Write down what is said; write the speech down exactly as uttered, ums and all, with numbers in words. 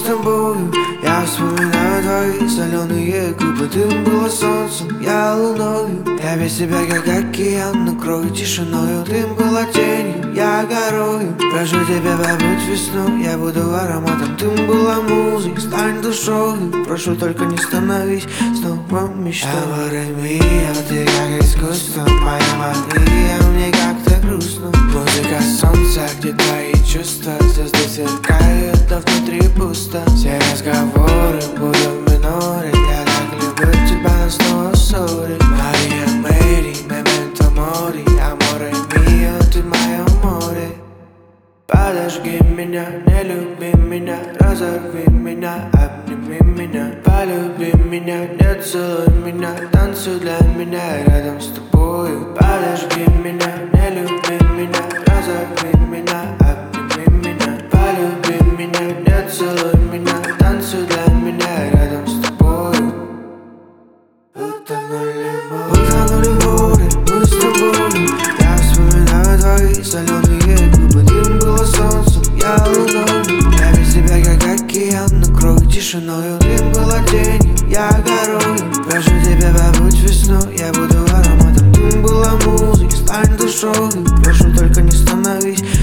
тобою. Я вспоминаю твои соленые губы. Дым было солнцем, я луною. Я весь себя как океан, накрою тишиною. Дым была тенью, я горою. Прошу тебя, побудь весной, я буду ароматом. Дым была музой, стань душою. Прошу, только не становись снова мечтой. Аморе миа, ты как искусство, моя Мария, мне как-то грустно. Музыка солнца, где твои чувства, звезды сверкают, но внутри пусто. Все разговоры будут в миноре, я так люблю тебя, но снова ссоры. Мария Мэри, мементо мори, аморе миа, ты мое море. Подожги меня, не люби меня, разорви меня, обними меня. Полюби меня, не целуй меня, танцуй для меня рядом с тобою. Подожги меня, не люби меня, разорви меня, обними меня. Полюби меня, не целуй меня, танцуй для меня рядом с тобою. Утонули море, утонули в море, мы с тобой. Я вспоминаю твои соленые губы. Дым было солнцем, я луною. Я весь себя как океан, накрою тишиною. Дым была тенью, я горою. Прошу тебя, побудь весной, я буду ароматом. Дым была музой, стань душою. Прошу, только не становись